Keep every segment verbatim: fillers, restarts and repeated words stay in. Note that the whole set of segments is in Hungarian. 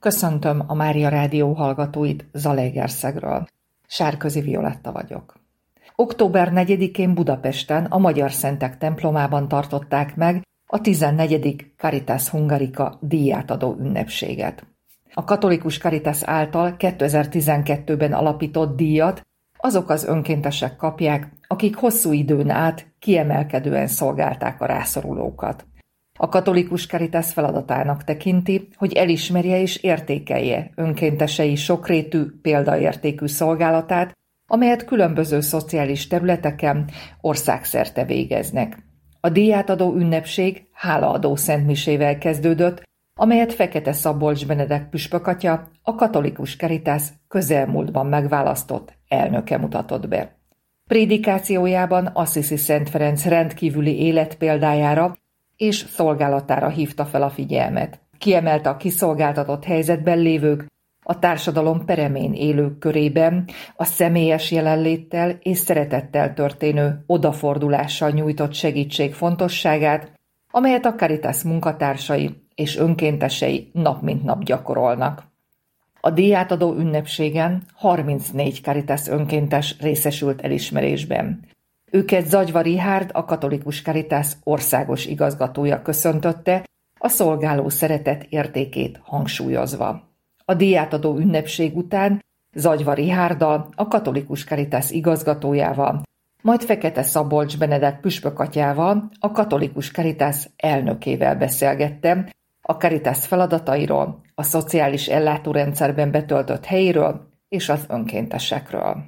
Köszöntöm a Mária Rádió hallgatóit Zalaegerszegről. Sárközi Violetta vagyok. október negyedikén Budapesten a Magyar Szentek templomában tartották meg a tizennegyedik Caritas Hungarica díjátadó ünnepséget. A katolikus Caritas által kétezer-tizenkettőben alapított díjat azok az önkéntesek kapják, akik hosszú időn át kiemelkedően szolgálták a rászorulókat. A katolikus Caritas feladatának tekinti, hogy elismerje és értékelje önkéntesei sokrétű, példaértékű szolgálatát, amelyet különböző szociális területeken országszerte végeznek. A díjátadó ünnepség hálaadó szentmisével kezdődött, amelyet Fekete Szabolcs Benedek püspökatya, a katolikus Caritas közelmúltban megválasztott elnöke mutatott be. Prédikációjában Assisi Szent Ferenc rendkívüli életpéldájára és szolgálatára hívta fel a figyelmet. Kiemelte a kiszolgáltatott helyzetben lévők, a társadalom peremén élők körében a személyes jelenléttel és szeretettel történő odafordulással nyújtott segítség fontosságát, amelyet a Caritas munkatársai és önkéntesei nap mint nap gyakorolnak. A díjátadó ünnepségen harmincnégy Caritas önkéntes részesült elismerésben. Őket Zagyva Richárd, a katolikus Caritas országos igazgatója köszöntötte, a szolgáló szeretet értékét hangsúlyozva. A díjátadó ünnepség után Zagyva Richárddal, a katolikus Caritas igazgatójával, majd Fekete Szabolcs Benedek püspökatyával, a katolikus Caritas elnökével beszélgettem a Caritas feladatairól, a szociális ellátórendszerben betöltött helyéről és az önkéntesekről.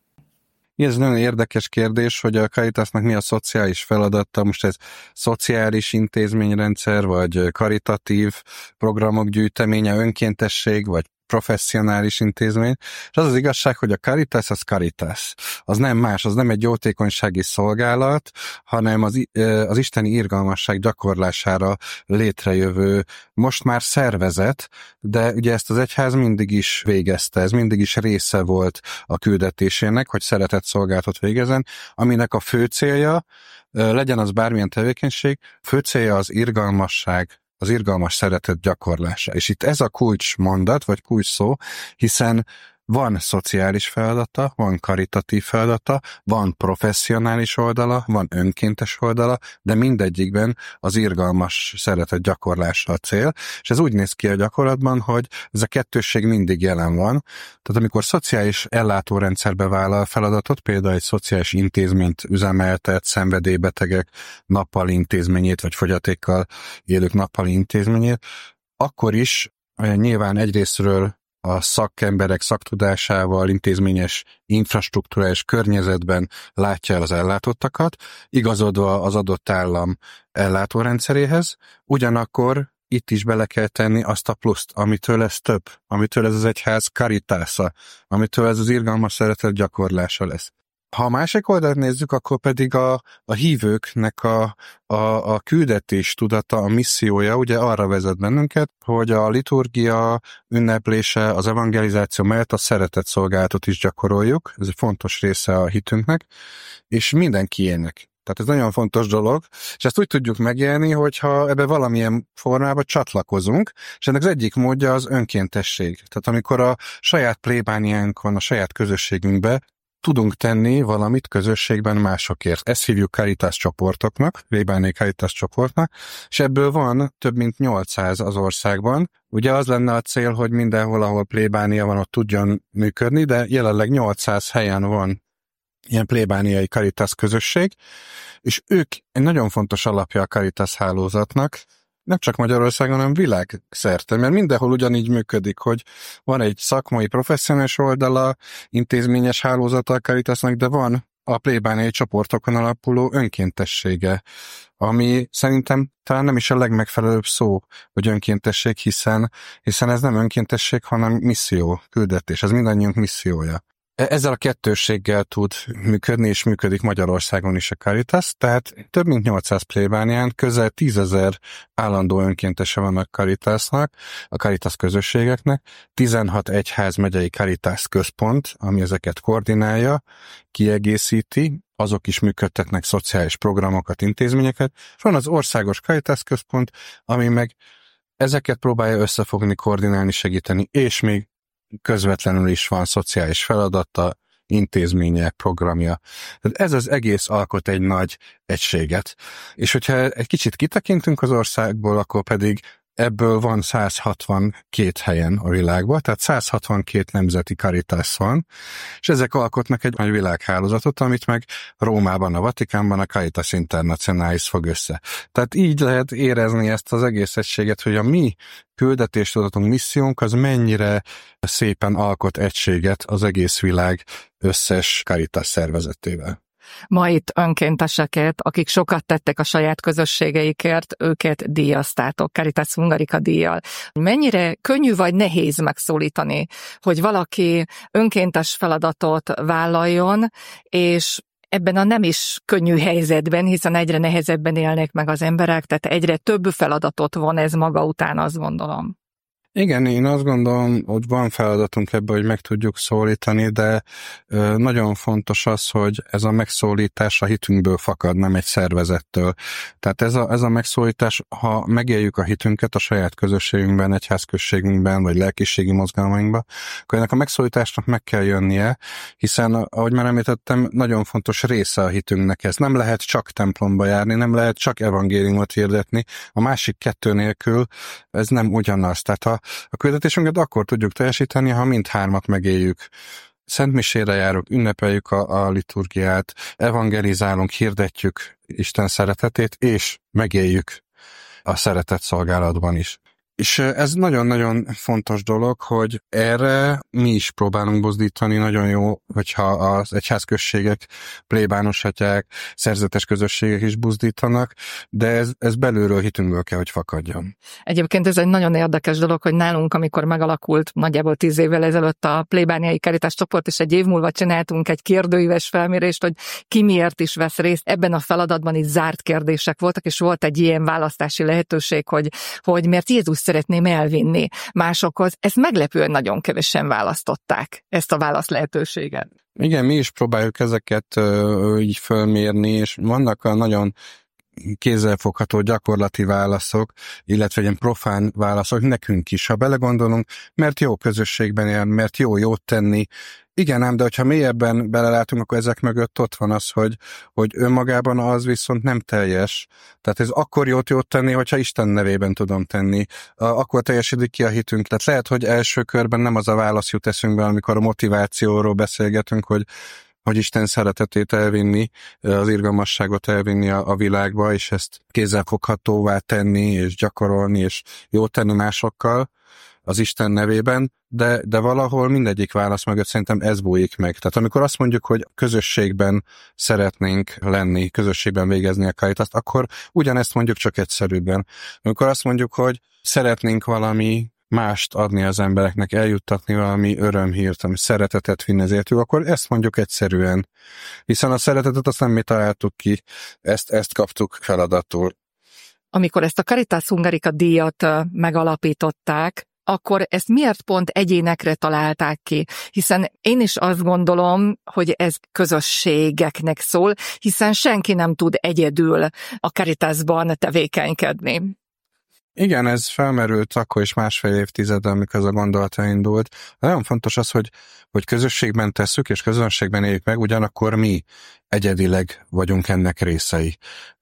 Ez nagyon érdekes kérdés, hogy a Caritasnak mi a szociális feladata, most ez szociális intézményrendszer, vagy karitatív programok gyűjteménye, önkéntesség, vagy professzionális intézmény, és az az igazság, hogy a Caritas az Caritas. Az nem más, az nem egy jótékonysági szolgálat, hanem az, az isteni irgalmasság gyakorlására létrejövő, most már szervezet, de ugye ezt az egyház mindig is végezte, ez mindig is része volt a küldetésének, hogy szeretett szolgálatot végezzen, aminek a fő célja, legyen az bármilyen tevékenység, fő célja az irgalmasság, az irgalmas szeretet gyakorlása. És itt ez a kulcs mondat, vagy kulcs szó, hiszen van szociális feladata, van karitatív feladata, van professzionális oldala, van önkéntes oldala, de mindegyikben az irgalmas szeretet gyakorlása a cél, és ez úgy néz ki a gyakorlatban, hogy ez a kettősség mindig jelen van. Tehát amikor szociális ellátórendszerbe vállal feladatot, például egy szociális intézményt üzemeltet, szenvedélybetegek nappali intézményét, vagy fogyatékkal élők nappali intézményét, akkor is nyilván egyrészről a szakemberek szaktudásával, intézményes infrastruktúra és környezetben látja el az ellátottakat, igazodva az adott állam ellátórendszeréhez, ugyanakkor itt is bele kell tenni azt a pluszt, amitől ez több, amitől ez az egyház karitásza, amitől ez az irgalmas szeretet gyakorlása lesz. Ha a másik oldalt nézzük, akkor pedig a, a hívőknek a, a, a küldetés tudata, a missziója ugye arra vezet bennünket, hogy a liturgia ünneplése, az evangelizáció mellett a szeretet szolgálatot is gyakoroljuk, ez egy fontos része a hitünknek, és mindenkiének. Tehát ez nagyon fontos dolog, és ezt úgy tudjuk megélni, hogyha ebbe valamilyen formában csatlakozunk, és ennek az egyik módja az önkéntesség. Tehát amikor a saját plébániánkon, a saját közösségünkbe tudunk tenni valamit közösségben másokért. Ezt hívjuk Caritas csoportoknak, plébániai Caritas csoportnak, és ebből van több mint nyolcszáz az országban. Ugye az lenne a cél, hogy mindenhol, ahol plébánia van, ott tudjon működni, de jelenleg nyolcszáz helyen van ilyen plébániai Caritas közösség, és ők egy nagyon fontos alapja a Caritas hálózatnak, nem csak Magyarországon, hanem világszerte, mert mindenhol ugyanígy működik, hogy van egy szakmai, professzionális oldala, intézményes hálózata a Caritasnak, de van a plébániai csoportokon alapuló önkéntessége, ami szerintem talán nem is a legmegfelelőbb szó, hogy önkéntesség, hiszen, hiszen ez nem önkéntesség, hanem misszió, küldetés, ez mindannyiunk missziója. Ezzel a kettősséggel tud működni, és működik Magyarországon is a Caritas, tehát több mint nyolcszáz plébánián közel tízezer állandó önkéntese van a Caritasnak, a Caritas közösségeknek, tizenhat egyházmegyei Caritas központ, ami ezeket koordinálja, kiegészíti, azok is működtetnek szociális programokat, intézményeket, és van az országos Caritas központ, ami meg ezeket próbálja összefogni, koordinálni, segíteni, és még közvetlenül is van szociális feladata, intézménye, programja. Tehát ez az egész alkot egy nagy egységet. És hogyha egy kicsit kitekintünk az országból, akkor pedig ebből van száz hatvankét helyen a világban, tehát száz hatvankét nemzeti Caritas van, és ezek alkotnak egy nagy világhálózatot, amit meg Rómában, a Vatikánban a Caritas Internationalis fog össze. Tehát így lehet érezni ezt az egész egységet, hogy a mi küldetéstudatunk, missziónk az mennyire szépen alkot egységet az egész világ összes Caritas szervezetével. Ma itt önkénteseket, akik sokat tettek a saját közösségeikért, őket díjaztátok, Caritas Hungarica díjjal. Mennyire könnyű vagy nehéz megszólítani, hogy valaki önkéntes feladatot vállaljon, és ebben a nem is könnyű helyzetben, hiszen egyre nehezebben élnek meg az emberek, tehát egyre több feladatot von ez maga után, azt gondolom. Igen, én azt gondolom, hogy van feladatunk ebben, hogy meg tudjuk szólítani, de ö, nagyon fontos az, hogy ez a megszólítás a hitünkből fakad, nem egy szervezettől. Tehát ez a, ez a megszólítás, ha megéljük a hitünket a saját közösségünkben, egyházközségünkben, vagy lelkiségi mozgalmainkban, akkor ennek a megszólításnak meg kell jönnie, hiszen, ahogy már említettem, nagyon fontos része a hitünknek ez. Nem lehet csak templomba járni, nem lehet csak evangéliumot hirdetni, a másik kettő nélkül ez nem ugyanaz. Tehát a A küldetésünket akkor tudjuk teljesíteni, ha mindhármat megéljük. Szentmisére járunk, ünnepeljük a, a liturgiát, evangelizálunk, hirdetjük Isten szeretetét, és megéljük a szeretet szolgálatban is. És ez nagyon-nagyon fontos dolog, hogy erre mi is próbálunk buzdítani, nagyon jó, hogyha az egyházközségek, plébánosatyák, szerzetes közösségek is buzdítanak, de ez, ez belülről hitünkből kell, hogy fakadjon. Egyébként ez egy nagyon érdekes dolog, hogy nálunk, amikor megalakult nagyjából tíz évvel ezelőtt a plébániai Caritas csoport, és egy év múlva csináltunk egy kérdőíves felmérést, hogy ki miért is vesz részt. Ebben a feladatban itt zárt kérdések voltak, és volt egy ilyen választási lehetőség, hogy, hogy miért Jézus szeretném elvinni másokhoz. Ezt meglepően nagyon kevesen választották, ezt a válasz lehetőséget. Igen, mi is próbáljuk ezeket ö, így fölmérni, és vannak a nagyon kézzelfogható gyakorlati válaszok, illetve ilyen profán válaszok nekünk is, ha belegondolunk, mert jó közösségben él, mert jó jót tenni. Igen ám, de hogyha mélyebben belelátunk, akkor ezek mögött ott van az, hogy, hogy önmagában az viszont nem teljes. Tehát ez akkor jót jót tenni, hogyha Isten nevében tudom tenni. Akkor teljesítik ki a hitünk. Tehát lehet, hogy első körben nem az a válasz jut eszünkbe, amikor a motivációról beszélgetünk, hogy hogy Isten szeretetét elvinni, az irgalmasságot elvinni a, a világba, és ezt kézzelfoghatóvá tenni, és gyakorolni, és jót tenni másokkal az Isten nevében, de, de valahol mindegyik válasz mögött szerintem ez bújik meg. Tehát amikor azt mondjuk, hogy közösségben szeretnénk lenni, közösségben végezni a Caritaszt, akkor ugyanezt mondjuk csak egyszerűbben. Amikor azt mondjuk, hogy szeretnénk valami mást adni az embereknek, eljuttatni valami örömhírt, ami szeretetet vinni az életük, akkor ezt mondjuk egyszerűen. Hiszen a szeretetet azt nem mi találtuk ki, ezt, ezt kaptuk feladatul. Amikor ezt a Caritas Hungarica díjat megalapították, akkor ezt miért pont egyénekre találták ki? Hiszen én is azt gondolom, hogy ez közösségeknek szól, hiszen senki nem tud egyedül a Caritasban tevékenykedni. Igen, ez felmerült akkor is másfél évtizedben, amikor ez a gondolat elindult. Nagyon fontos az, hogy, hogy közösségben tesszük, és közönségben éljük meg, ugyanakkor mi egyedileg vagyunk ennek részei.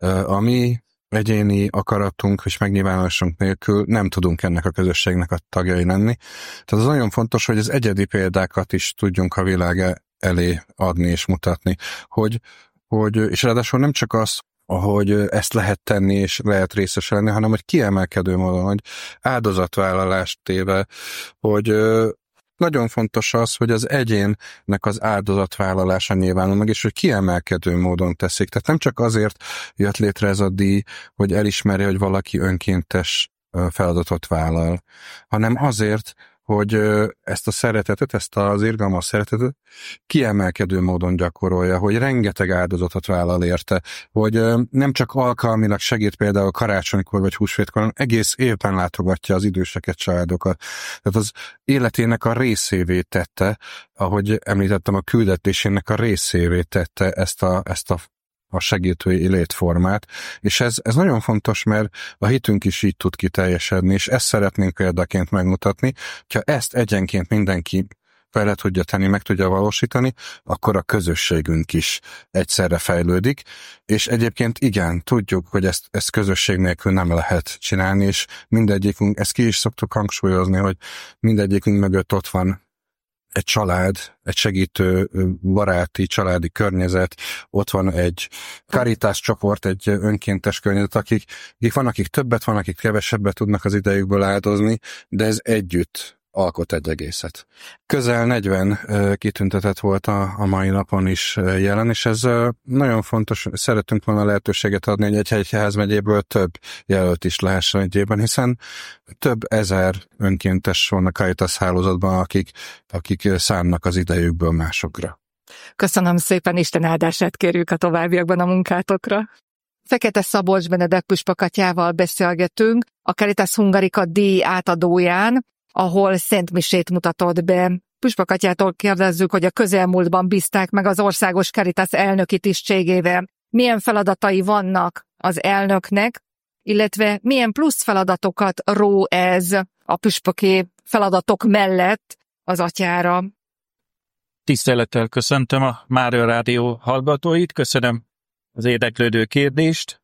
A mi egyéni akaratunk és megnyilvánulásunk nélkül nem tudunk ennek a közösségnek a tagjai lenni. Tehát az nagyon fontos, hogy az egyedi példákat is tudjunk a világ elé adni és mutatni, hogy, hogy és ráadásul nem csak az, ahogy ezt lehet tenni, és lehet részes lenni, hanem hogy kiemelkedő módon, hogy áldozatvállalást téve, hogy nagyon fontos az, hogy az egyénnek az áldozatvállalása nyilvánul meg, és hogy kiemelkedő módon teszik. Tehát nem csak azért jött létre ez a díj, hogy elismeri, hogy valaki önkéntes feladatot vállal, hanem azért, hogy ezt a szeretetet, ezt az irgalmas szeretetet kiemelkedő módon gyakorolja, hogy rengeteg áldozatot vállal érte, hogy nem csak alkalmilag segít például karácsonykor vagy húsvétkor, hanem egész évben látogatja az időseket, családokat. Tehát az életének a részévé tette, ahogy említettem, a küldetésének a részévé tette ezt a, ezt a a segítői létformát, és ez, ez nagyon fontos, mert a hitünk is így tud kiteljesedni, és ezt szeretnénk példaként megmutatni. Ha ezt egyenként mindenki fel le tudja tenni, meg tudja valósítani, akkor a közösségünk is egyszerre fejlődik, és egyébként igen, tudjuk, hogy ezt, ezt közösség nélkül nem lehet csinálni, és mindegyikünk, ezt ki is szoktuk hangsúlyozni, hogy mindegyikünk mögött ott van egy család, egy segítő, baráti, családi környezet, ott van egy Caritas csoport, egy önkéntes környezet, akik, akik van, akik többet, van, akik kevesebbet tudnak az idejükből áldozni, de ez együtt alkot egy egészet. Közel negyven kitüntetett volt a, a mai napon is jelen, és ez nagyon fontos, szeretünk volna lehetőséget adni, hogy egy egyházmegyéből több jelölt is lehessen egyében, hiszen több ezer önkéntes van a Caritas hálózatban, akik, akik szánnak az idejükből másokra. Köszönöm szépen, Isten áldását kérjük a továbbiakban a munkátokra. Fekete Szabolcs Benedek püspökatyával beszélgetünk a Caritas Hungarica díj átadóján, ahol szentmisét mutatott be. Püspökatyától kérdezzük, hogy a közelmúltban bízták meg az országos Caritas elnöki tisztségével. Milyen feladatai vannak az elnöknek, illetve milyen plusz feladatokat ró ez a püspöki feladatok mellett az atyára? Tisztelettel köszöntöm a Mária Rádió hallgatóit, köszönöm az érdeklődő kérdést.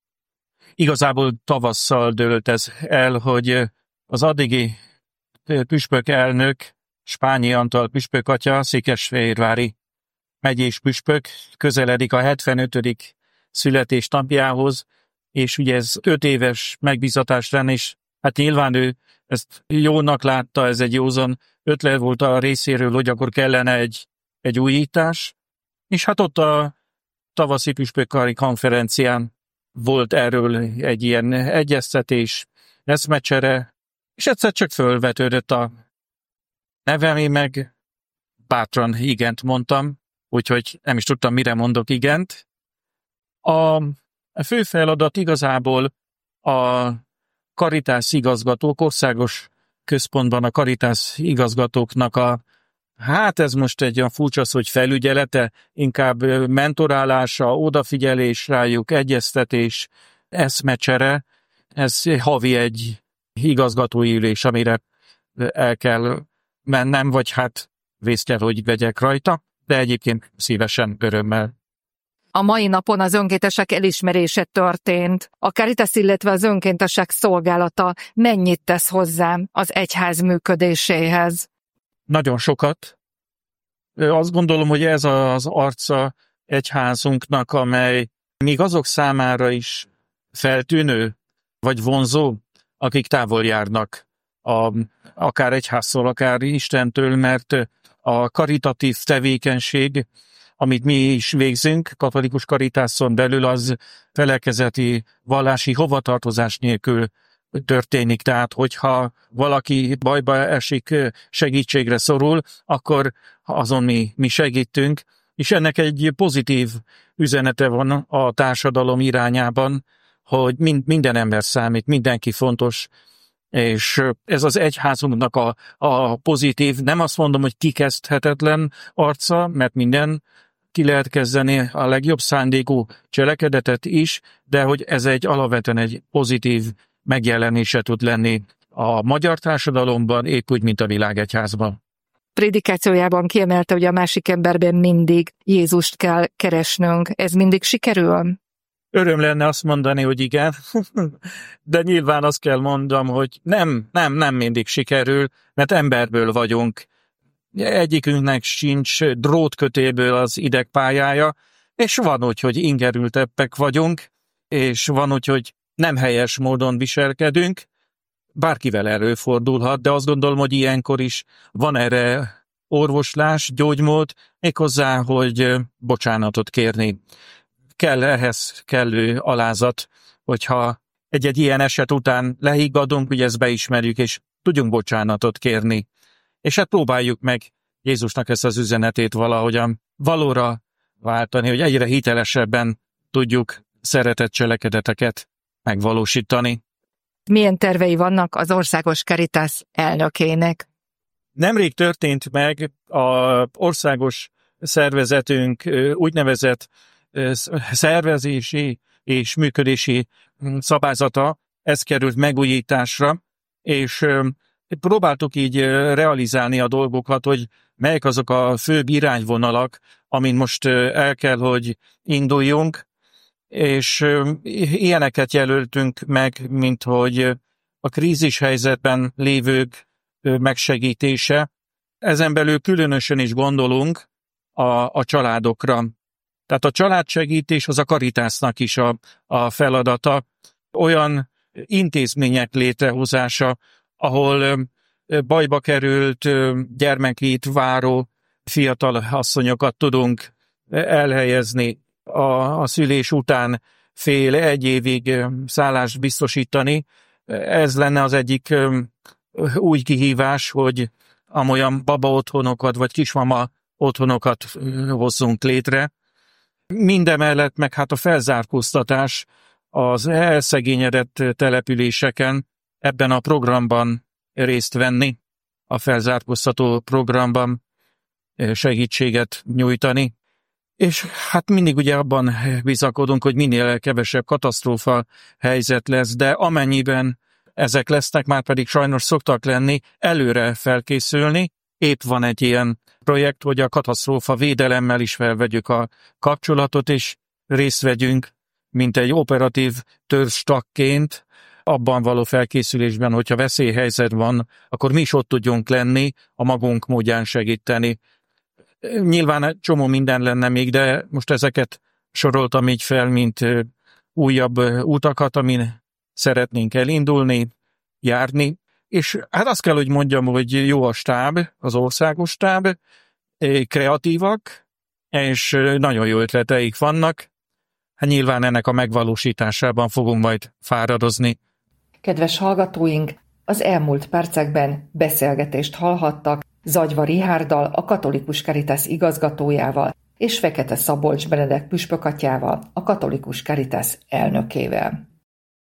Igazából tavasszal dőlt ez el, hogy az addigi püspök elnök, Spányi Antal püspökatya, székesfehérvári megyés püspök, közeledik a hetvenötödik születésnapjához, és ugye ez öt éves megbízatás lenne, és hát nyilván ő ezt jónak látta, ez egy józan ötlet volt a részéről, hogy akkor kellene egy, egy újítás, és hát ott a tavaszi püspökkari konferencián volt erről egy ilyen egyeztetés, eszmecsere, és egyszer csak fölvetődött a nevem, én meg bátran igent mondtam, úgyhogy nem is tudtam, mire mondok igent. A fő feladat igazából a Caritas igazgatók, országos központban a Caritas igazgatóknak a, hát ez most egy olyan furcsa szó, hogy felügyelete, inkább mentorálása, odafigyelés rájuk, egyeztetés, eszmecsere, ez havi egy igazgatói ülés, amire el kell mennem, vagy hát részt kell, hogy vegyek rajta, de egyébként szívesen, örömmel. A mai napon az önkéntesek elismerése történt. A Caritas, illetve az önkéntesek szolgálata mennyit tesz hozzá az egyház működéséhez? Nagyon sokat. Azt gondolom, hogy ez az arca egyházunknak, amely még azok számára is feltűnő, vagy vonzó, akik távol járnak, a, akár egyháztól, akár Istentől, mert a karitatív tevékenység, amit mi is végzünk, katolikus Caritáson belül, az felekezeti vallási hovatartozás nélkül történik. Tehát, hogyha valaki bajba esik, segítségre szorul, akkor azon mi, mi segítünk, és ennek egy pozitív üzenete van a társadalom irányában, hogy mind, minden ember számít, mindenki fontos, és ez az egyházunknak a, a pozitív, nem azt mondom, hogy kikezdhetetlen arca, mert minden ki lehet kezdeni a legjobb szándékú cselekedetet is, de hogy ez egy alapvetően egy pozitív megjelenése tud lenni a magyar társadalomban, épp úgy, mint a világegyházban. Prédikációjában kiemelte, hogy a másik emberben mindig Jézust kell keresnünk. Ez mindig sikerül? Öröm lenne azt mondani, hogy igen, de nyilván azt kell mondom, hogy nem, nem, nem mindig sikerül, mert emberből vagyunk. Egyikünknek sincs drótkötélből az idegpályája, és van úgy, hogy ingerültebbek vagyunk, és van úgy, hogy nem helyes módon viselkedünk. Bárkivel előfordulhat, de azt gondolom, hogy ilyenkor is van erre orvoslás, gyógymód, méghozzá, hogy bocsánatot kérni. Kell ehhez kellő alázat, hogyha egy-egy ilyen eset után lehiggadunk, hogy ezt beismerjük, és tudjunk bocsánatot kérni. És hát próbáljuk meg Jézusnak ezt az üzenetét valahogyan valóra váltani, hogy egyre hitelesebben tudjuk szeretett cselekedeteket megvalósítani. Milyen tervei vannak az országos Caritas elnökének? Nemrég történt meg az országos szervezetünk úgynevezett szervezési és működési szabályzata, ez került megújításra, és próbáltuk így realizálni a dolgokat, hogy melyek azok a főbb irányvonalak, amin most el kell, hogy induljunk, és ilyeneket jelöltünk meg, mint hogy a krízis helyzetben lévők megsegítése. Ezen belül különösen is gondolunk a, a családokra. Tehát a családsegítés az a Caritasnak is a, a feladata. Olyan intézmények létrehozása, ahol bajba került, gyermekét váró fiatal asszonyokat tudunk elhelyezni, a, a szülés után fél egy évig szállást biztosítani. Ez lenne az egyik új kihívás, hogy amolyan baba otthonokat vagy kismama otthonokat hozzunk létre. Mindemellett meg hát a felzárkóztatás az elszegényedett településeken, ebben a programban részt venni, a felzárkóztató programban segítséget nyújtani. És hát mindig ugye abban bizakodunk, hogy minél kevesebb katasztrófa helyzet lesz, de amennyiben ezek lesznek, már pedig sajnos szoktak lenni, előre felkészülni. Épp van egy ilyen projekt, hogy a katasztrófa védelemmel is felvegyük a kapcsolatot, és részt vegyünk, mint egy operatív törzstagként, abban való felkészülésben, hogyha veszélyhelyzet van, akkor mi is ott tudjunk lenni, a magunk módján segíteni. Nyilván egy csomó minden lenne még, de most ezeket soroltam így fel, mint újabb utakat, amin szeretnénk elindulni, járni. És hát azt kell, hogy mondjam, hogy jó a stáb, az országos stáb, kreatívak, és nagyon jó ötleteik vannak. Hát nyilván ennek a megvalósításában fogunk majd fáradozni. Kedves hallgatóink, az elmúlt percekben beszélgetést hallhattak Zagyva Richárddal, a Katolikus Caritas igazgatójával, és Fekete Szabolcs Benedek püspökatyával, a Katolikus Caritas elnökével.